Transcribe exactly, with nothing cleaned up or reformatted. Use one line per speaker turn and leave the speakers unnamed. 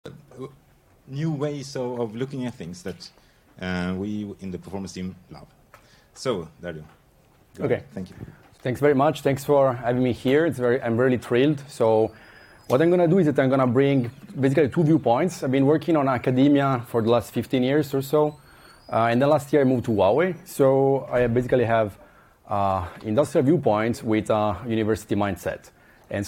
new ways of, of looking at things that uh, we in the performance team love. So, Dario.
Okay.
Ahead. Thank you.
Thanks very much. Thanks for having me here. It's very, I'm really thrilled. So, what I'm going to do is that I'm going to bring basically two viewpoints. I've been working on academia for the last fifteen years or so. Uh, and then last year I moved to Huawei. So, I basically have uh, industrial viewpoints with a university mindset.